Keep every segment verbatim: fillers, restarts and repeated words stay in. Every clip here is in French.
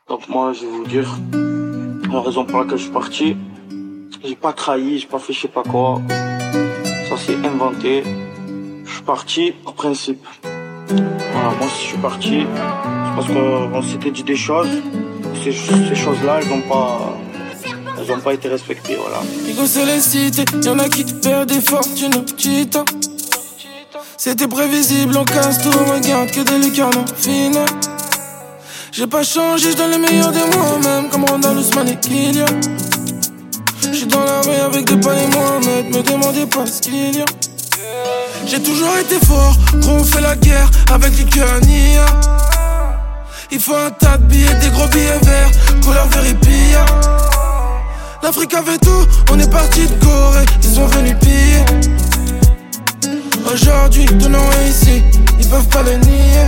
Donc moi, je vais vous dire la raison pour laquelle je suis parti. J'ai pas trahi, j'ai pas fait je sais pas quoi. Ça c'est inventé. Je suis parti en principe. Voilà, moi si je suis parti, c'est parce qu'on s'était dit des choses. Ces, ces choses-là, elles n'ont pas, elles ont pas été respectées, voilà. Bigo c'est les cités, y'en a qui perdent des fortunes au petit temps. C'était prévisible, on casse tout, on regarde que des lucarnes fines. J'ai pas changé, je donne le meilleur de moi-même, comme Ronald, Ousmane et Kylian. J'suis dans la rue avec des pas et Mohamed, me demandez pas ce qu'il y a. J'ai toujours été fort, gros on fait la guerre avec du cœur nia. Il faut un tas de billets, des gros billets verts, couleur Veripilla. L'Afrique avait tout, on est parti de Corée, ils sont venus piller. Aujourd'hui, tout non est ici, ils peuvent pas le nier.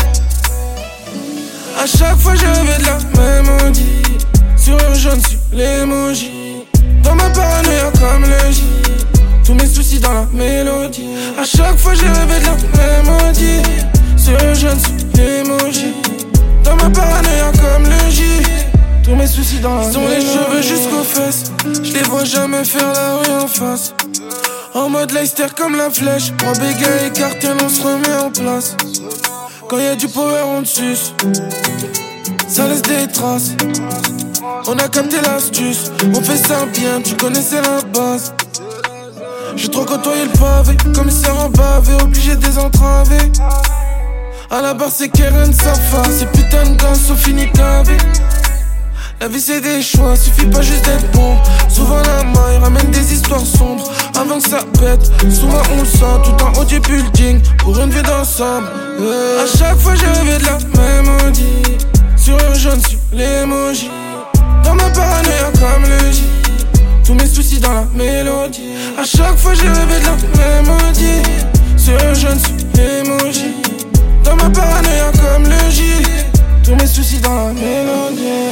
A chaque fois je rêvais de la même Audi. Sur un jaune, sur l'emoji. Dans ma paranoïa comme le J. Tous mes soucis dans la mélodie. A chaque fois je rêvais de la même Audi. Sur un jaune, sur l'emoji. Dans ma paranoïa comme le J. Tous mes soucis dans la mélodie. Ils ont les cheveux jusqu'aux fesses. Je les vois jamais faire la rue en face. En mode Leicester comme la flèche. Moi bégaye et cartel on se remet en place. Quand y'a du power on te suce. Ça laisse des traces. On a capté l'astuce. On fait ça bien, tu connaissais la base. J'ai trop côtoyé le pavé. Commissaire en bavé, obligé de désentraver. À la barre c'est Keren Safa. Ces putains de gars sont finis cavés. La vie c'est des choix, suffit pas juste d'être bon. Souvent la maille ramène des histoires sombres. Avant que ça pète, souvent on le sent. Tout en haut du building, pour une vie d'ensemble. euh. À chaque fois je rêvais de la même Audi. Sur un jaune, sur l'emoji. Dans ma paranoïa comme le J. Tous mes soucis dans la mélodie. À chaque fois je rêvais de la même Audi. Sur un jaune, sur l'emoji. Dans ma paranoïa comme le J. Tous mes soucis dans la mélodie.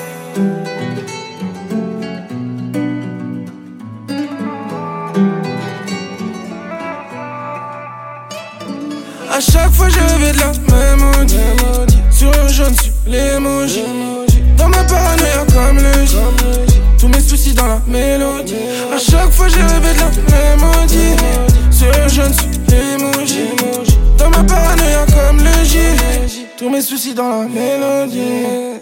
A chaque fois je rêvais de la même Audi. Sur un jaune, sur l'emoji. Dans ma paranoïa comme le J. Tous mes soucis dans la mélodie. A chaque fois je rêvais de la même Audi. Sur un jaune, sur l'emoji. Dans ma paranoïa comme le J. Tous mes soucis dans la mélodie.